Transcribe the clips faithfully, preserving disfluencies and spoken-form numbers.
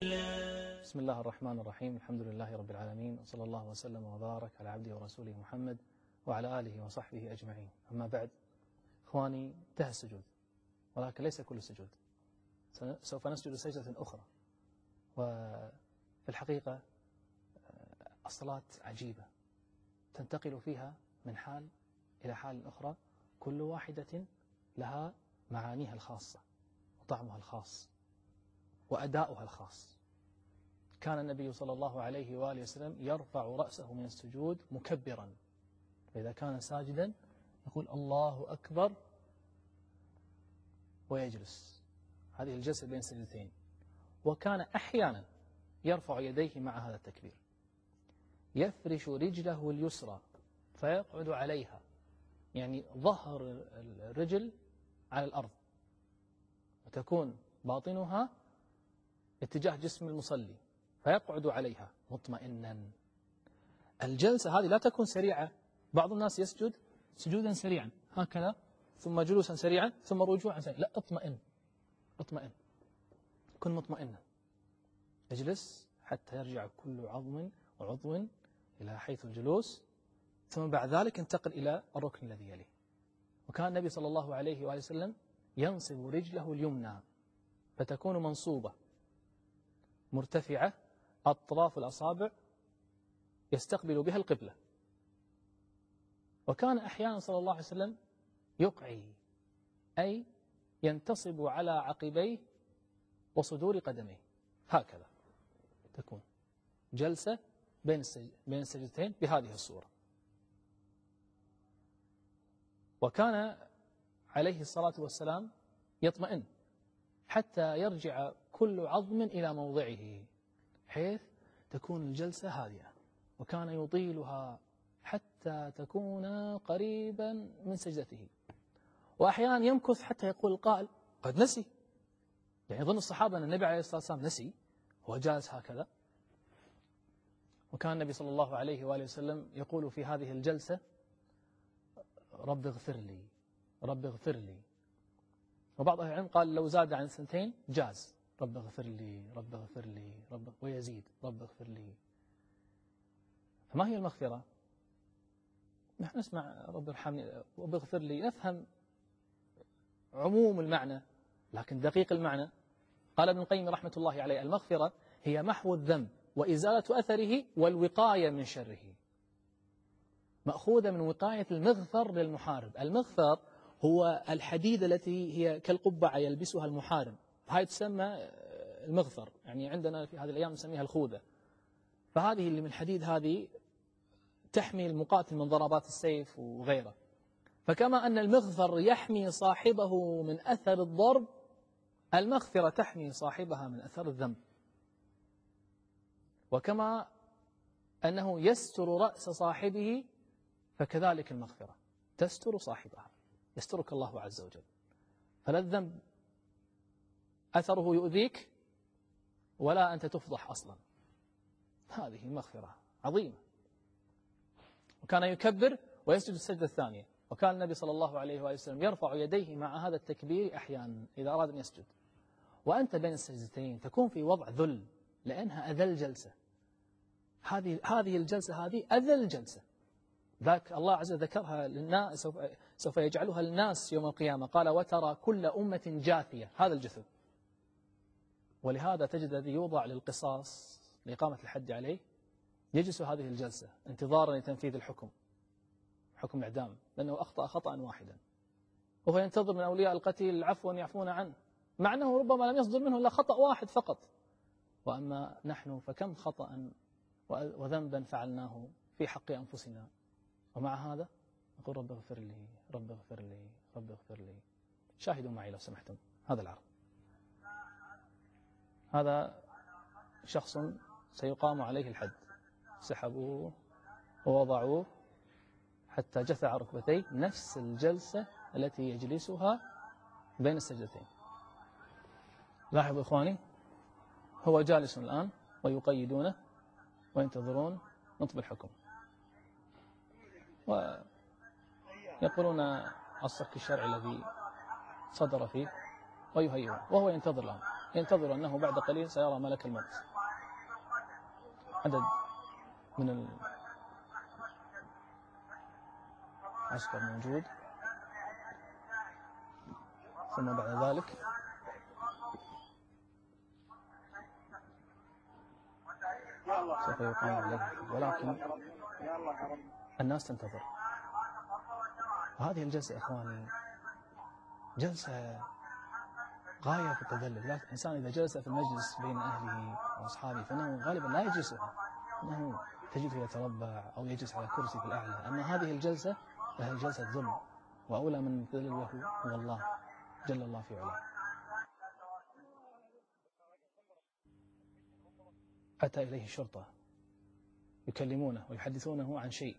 بسم الله الرحمن الرحيم. الحمد لله رب العالمين، وصلى الله وسلم وبارك على عبده ورسوله محمد وعلى آله وصحبه أجمعين. أما بعد، إخواني، انتهى السجود، ولكن ليس كل السجود، سوف نسجد سجدة أخرى. وفي الحقيقة الصلاة عجيبة، تنتقل فيها من حال إلى حال أخرى، كل واحدة لها معانيها الخاصة وطعمها الخاص وأداؤها الخاص. كان النبي صلى الله عليه وآله وسلم يرفع رأسه من السجود مكبرا، فإذا كان ساجدا يقول الله أكبر ويجلس، هذه الجلسة بين السجدتين. وكان أحيانا يرفع يديه مع هذا التكبير، يفرش رجله اليسرى فيقعد عليها، يعني ظهر الرجل على الأرض، وتكون باطنها اتجاه جسم المصلي، فيقعد عليها مطمئنا. الجلسة هذه لا تكون سريعة. بعض الناس يسجد سجودا سريعا هكذا، ثم جلوسا سريعا، ثم رجوعا سريعا. لا، اطمئن اطمئن، كن مطمئنا. اجلس حتى يرجع كل عظم وعضو إلى حيث الجلوس، ثم بعد ذلك انتقل إلى الركن الذي يليه. وكان النبي صلى الله عليه وآله وسلم ينصب رجله اليمنى فتكون منصوبة مرتفعة، أطراف الأصابع يستقبل بها القبلة. وكان أحيانا صلى الله عليه وسلم يقعي، أي ينتصب على عقبيه وصدور قدميه، هكذا تكون جلسة بين بين السجدتين بهذه الصورة. وكان عليه الصلاة والسلام يطمئن حتى يرجع كل عظم إلى موضعه، حيث تكون الجلسة هادئة. وكان يطيلها حتى تكون قريبا من سجدته. وأحيانا يمكث حتى يقول القائل قد نسي، يعني يظن الصحابة أن النبي عليه الصلاة والسلام نسي، هو جالس هكذا. وكان النبي صلى الله عليه وآله وسلم يقول في هذه الجلسة رب اغفر لي رب اغفر لي. وبعض أهل العلم قال لو زاد عن سنتين جاز، رب اغفر لي رب اغفر لي رب، ويزيد رب اغفر لي. فما هي المغفرة؟ نحن نسمع رب ارحمني رب اغفر لي، نفهم عموم المعنى، لكن دقيق المعنى. قال ابن القيم رحمة الله عليه المغفرة هي محو الذنب وإزالة أثره والوقاية من شره، مأخوذة من وقاية المغفر للمحارب. المغفر هو الحديد التي هي كالقبعة يلبسها المحارب، هاي تسمى المغفر، يعني عندنا في هذه الأيام نسميها الخوذة. فهذه اللي من الحديد هذه تحمي المقاتل من ضربات السيف وغيره. فكما أن المغفر يحمي صاحبه من أثر الضرب، المغفرة تحمي صاحبها من أثر الذنب. وكما أنه يستر رأس صاحبه، فكذلك المغفرة تستر صاحبها، يسترك الله عز وجل، فلا الذنب أثره يؤذيك ولا أنت تفضح أصلا. هذه مغفرة عظيمة. وكان يكبر ويسجد السجدة الثانية. وكان النبي صلى الله عليه وآله وسلم يرفع يديه مع هذا التكبير أحيانا إذا أراد أن يسجد. وأنت بين السجدتين تكون في وضع ذل، لأنها أذل جلسة. هذه هذه الجلسة هذه أذل جلسة، ذاك الله عز وجل ذكرها للناس، سوف, سوف يجعلها للناس يوم القيامة. قال وترى كل أمة جاثية، هذا الجثو. ولهذا تجد الذي يوضع للقصاص لإقامة الحد عليه يجلس هذه الجلسة انتظارا لتنفيذ الحكم، حكم الإعدام، لأنه أخطأ خطأ واحدا، وهو ينتظر من أولياء القتيل عفوا يعفون عنه، مع أنه ربما لم يصدر منه إلا خطأ واحد فقط. وأما نحن فكم خطأ وذنبا فعلناه في حق أنفسنا، ومع هذا نقول رب اغفر لي رب اغفر لي رب اغفر لي. شاهدوا معي لو سمحتم هذا العرض. هذا شخص سيقام عليه الحد، سحبوه ووضعوه حتى جثع ركبتيه، نفس الجلسة التي يجلسها بين السجدتين. لاحظوا إخواني، هو جالس الآن ويقيدونه وينتظرون نطب الحكم، ويقولون الصك الشرعي الذي صدر فيه ويهيئون، وهو ينتظر لهم. ينتظر أنه بعد قليل سيرى ملك الموت. عدد من العسكر موجود، ثم بعد ذلك سوف يقام عليه، ولكن الناس تنتظر. هذه الجلسة إخواني جلسة غاية في التذلل. الإنسان إذا جلس في المجلس بين أهله وأصحابه فإنه غالبا لا يجلسها، أنه تجده يتربع أو يجلس على كرسي في الأعلى. أما هذه الجلسة فهي جلسة ذل، وأولى من الذل هو الله جل الله في علاه. أتى إليه الشرطة يكلمونه ويحدثونه عن شيء.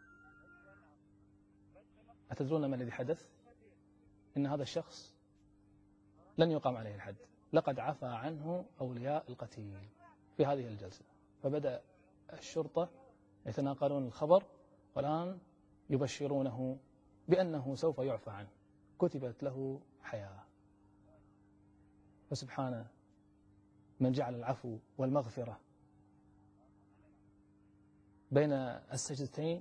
أتدرون ما الذي حدث؟ إن هذا الشخص لن يقام عليه الحد، لقد عفى عنه أولياء القتيل في هذه الجلسة. فبدأ الشرطة يتناقلون الخبر، والآن يبشرونه بأنه سوف يعفى عنه، كتبت له حياة. فسبحانه من جعل العفو والمغفرة بين السجدتين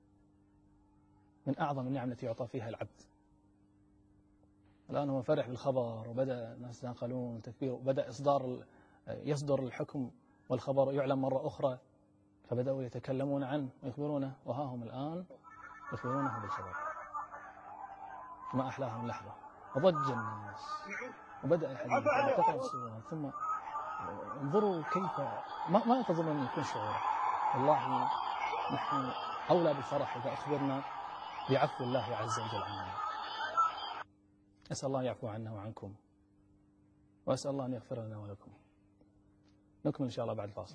من أعظم النعم التي يعطى فيها العبد. الآن هو فرح بالخبر، وبدأ الناس يتناقلون تكبير، وبدأ إصدار يصدر الحكم والخبر يعلم مرة أخرى، فبدأوا يتكلمون عنه ويخبرونه، وها هم الآن يخبرونه بالخبر. ما أحلاها اللحظة، وضج الناس وبدأ الحديث وتقرأ السورة. ثم انظروا كيف ما, ما ينتظرون أن يكون شعور. والله نحن أولى بالفرح إذا أخبرنا بعفو الله عز وجل عنا. أسأل الله يعفو عنا وعنكم، وأسأل الله أن يغفر لنا ولكم. نكمل إن شاء الله بعد الفاصل.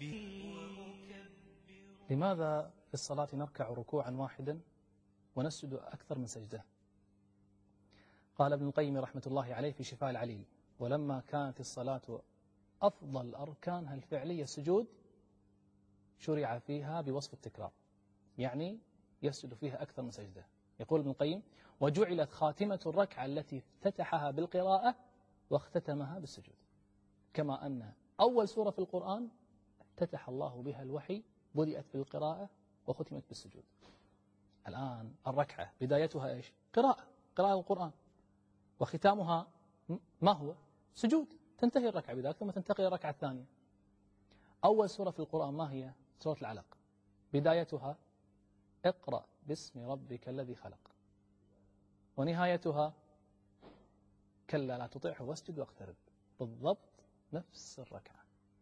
لماذا في الصلاة نركع ركوعا واحدا ونسجد أكثر من سجدة؟ قال ابن القيم رحمة الله عليه في شفاء العليل: ولما كانت الصلاة أفضل أركانها الفعلية السجود، شرع فيها بوصف التكرار، يعني يسجد فيها أكثر من سجدة. يقول ابن القيم: وجعلت خاتمة الركعة التي افتتحها بالقراءة واختتمها بالسجود، كما أن أول سورة في القرآن افتتح الله بها الوحي بدأت بالقراءة وختمت بالسجود. الآن الركعة بدايتها إيش؟ قراءة، قراءة القرآن، وختامها ما هو؟ سجود. تنتهي الركعة بذلك ثم تنتقل الركعة الثانية. أول سورة في القرآن ما هي؟ سورة العلق، بدايتها اقرأ باسم ربك الذي خلق، ونهايتها كلا لا تطعه واسجد واقترب. بالضبط نفس الركعة.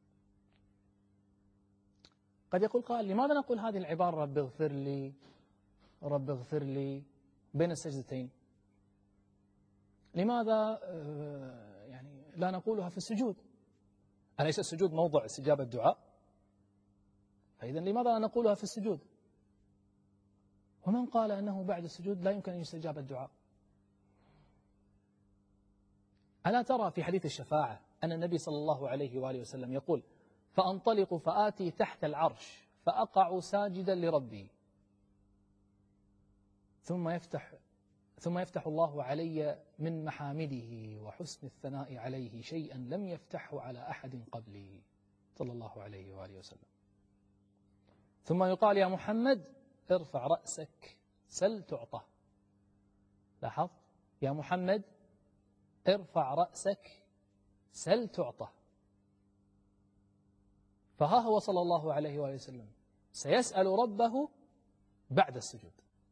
قد يقول قائل: لماذا نقول هذه العبارة رب اغفر لي رب اغفر لي بين السجدتين؟ لماذا يعني لا نقولها في السجود؟ أليس السجود موضع استجابة الدعاء؟ فإذا لماذا لا نقولها في السجود؟ ومن قال أنه بعد السجود لا يمكن أن يستجاب الدعاء؟ ألا ترى في حديث الشفاعة أن النبي صلى الله عليه وآله وسلم يقول: فأنطلق فآتي تحت العرش فأقع ساجدا لربي، ثم يفتح ثم يفتح الله علي من محامده وحسن الثناء عليه شيئا لم يفتحه على أحد قبلي صلى الله عليه وآله وسلم، ثم يقال: يا محمد ارفع رأسك سل تعطى. لاحظ: يا محمد ارفع رأسك سل تعطى. فها هو صلى الله عليه وآله وسلم سيسأل ربه بعد السجود.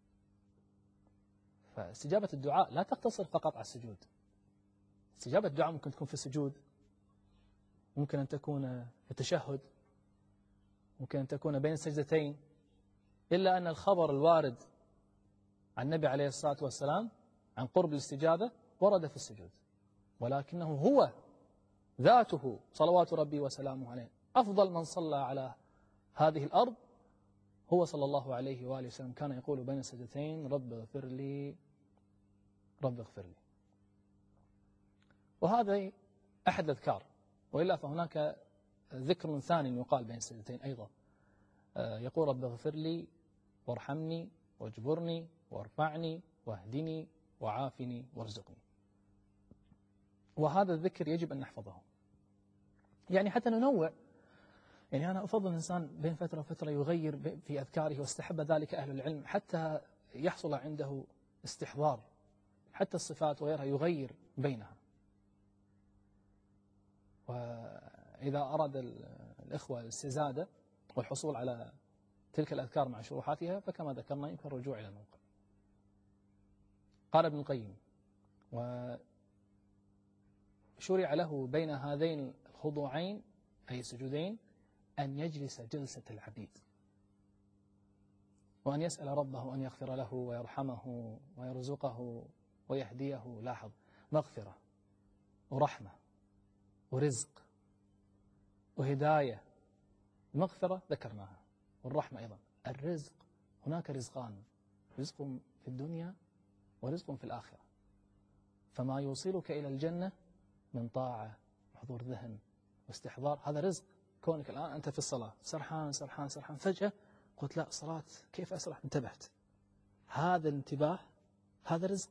فاستجابة الدعاء لا تقتصر فقط على السجود. استجابة الدعاء ممكن تكون في السجود، ممكن أن تكون في التشهد، ممكن أن تكون بين السجدتين، إلا أن الخبر الوارد عن النبي عليه الصلاة والسلام عن قرب الاستجابة ورد في السجود، ولكنه هو ذاته صلوات ربي وسلامه عليه أفضل من صلى على هذه الأرض هو صلى الله عليه وآله وسلم كان يقول بين السجدتين: رب اغفر لي رب اغفر لي. وهذا أحد الأذكار، وإلا فهناك ذكر ثاني يقال بين السجدتين أيضا، يقول: رب اغفر لي وارحمني واجبرني وارفعني واهدني وعافني وارزقني. وهذا الذكر يجب أن نحفظه، يعني حتى ننوع. يعني أنا أفضل الإنسان بين فترة وفترة يغير في أذكاره، واستحب ذلك أهل العلم حتى يحصل عنده استحضار، حتى الصفات وغيرها يغير بينها. وإذا أراد الإخوة الاستزادة والحصول على تلك الأذكار مع شروحاتها فكما ذكرنا يمكن الرجوع إلى الموقع. قال ابن القيم: وشرع له بين هذين الخضوعين أي السجودين أن يجلس جلسة العبيد، وأن يسأل ربه أن يغفر له ويرحمه ويرزقه ويهديه. لاحظ، مغفرة ورحمة ورزق وهداية. المغفرة ذكرناها، والرحمة أيضا. الرزق، هناك رزقان: رزق في الدنيا ورزق في الآخرة. فما يوصلك إلى الجنة من طاعة وحضور ذهن واستحضار، هذا رزق. كونك الآن أنت في الصلاة سرحان سرحان سرحان، فجأة قلت لا صلاة كيف أسرح، انتبهت. هذا الانتباه هذا رزق.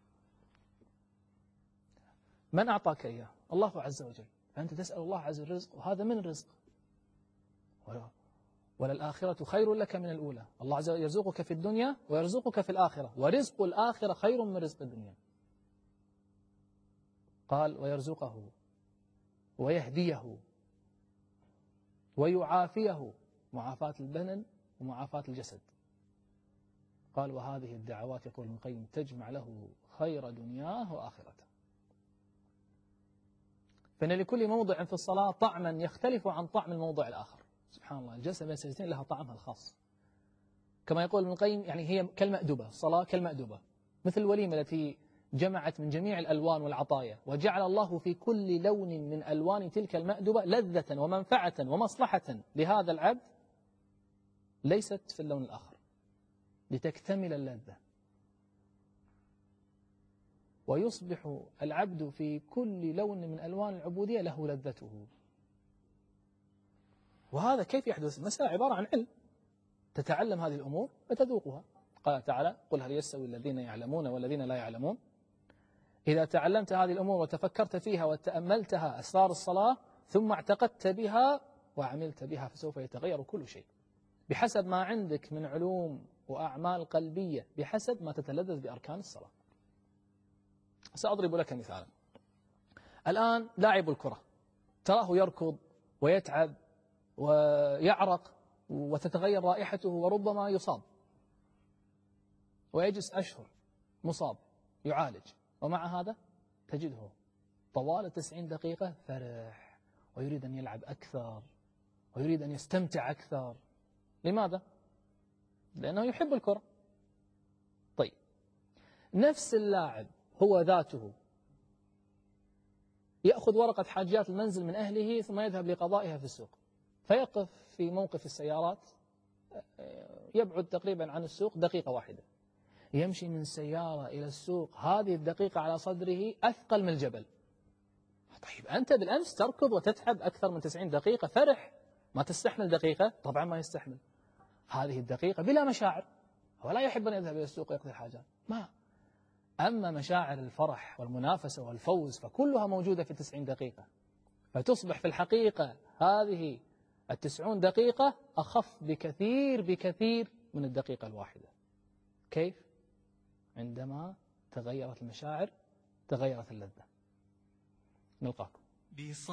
من أعطاك إياه؟ الله عز وجل. فأنت تسأل الله عز وجل الرزق، وهذا من الرزق. وللآخرة خير لك من الأولى. الله عز وجل يرزقك في الدنيا ويرزقك في الآخرة، ورزق الآخرة خير من رزق الدنيا. قال: ويرزقه ويهديه ويعافيه، معافاة البدن ومعافاة الجسد. قال: وهذه الدعوات يقول ابن القيم تجمع له خير دنياه وآخرته. فإن لكل موضع في الصلاة طعما يختلف عن طعم الموضع الآخر. سبحان الله، الجلسة بين السجدتين لها طعمها الخاص. كما يقول ابن القيم يعني هي كالمأدبة، الصلاة كالمأدبة، مثل الوليمة التي جمعت من جميع الألوان والعطايا، وجعل الله في كل لون من ألوان تلك المأدبة لذة ومنفعة ومصلحة لهذا العبد ليست في اللون الآخر، لتكتمل اللذة. ويصبح العبد في كل لون من ألوان العبودية له لذته. وهذا كيف يحدث؟ مسألة عبارة عن علم، تتعلم هذه الأمور فتذوقها. قال تعالى: قل هل يستوي الذين يعلمون والذين لا يعلمون. إذا تعلمت هذه الأمور وتفكرت فيها وتأملتها أسرار الصلاة ثم اعتقدت بها وعملت بها فسوف يتغير كل شيء بحسب ما عندك من علوم وأعمال قلبية، بحسب ما تتلذذ بأركان الصلاة. سأضرب لك مثالا. الآن لاعب الكرة تراه يركض ويتعب ويعرق وتتغير رائحته وربما يصاب، ويجلس أشهر مصاب يعالج، ومع هذا تجده طوال تسعين دقيقة فرح ويريد أن يلعب أكثر ويريد أن يستمتع أكثر. لماذا؟ لأنه يحب الكرة. طيب، نفس اللاعب هو ذاته يأخذ ورقة حاجيات المنزل من أهله ثم يذهب لقضائها في السوق، فيقف في موقف السيارات يبعد تقريبا عن السوق دقيقة واحدة، يمشي من سيارة إلى السوق، هذه الدقيقة على صدره أثقل من الجبل. طيب أنت بالأمس تركض وتتعب أكثر من تسعين دقيقة، فرح، ما تستحمل دقيقة؟ طبعا ما يستحمل. هذه الدقيقة بلا مشاعر، ولا يحب أن يذهب إلى السوق ويقضي الحاجات، ما. أما مشاعر الفرح والمنافسة والفوز فكلها موجودة في تسعين دقيقة، فتصبح في الحقيقة هذه التسعون دقيقة أخف بكثير بكثير من الدقيقة الواحدة. كيف؟ عندما تغيرت المشاعر تغيرت اللذة. نلقاكم.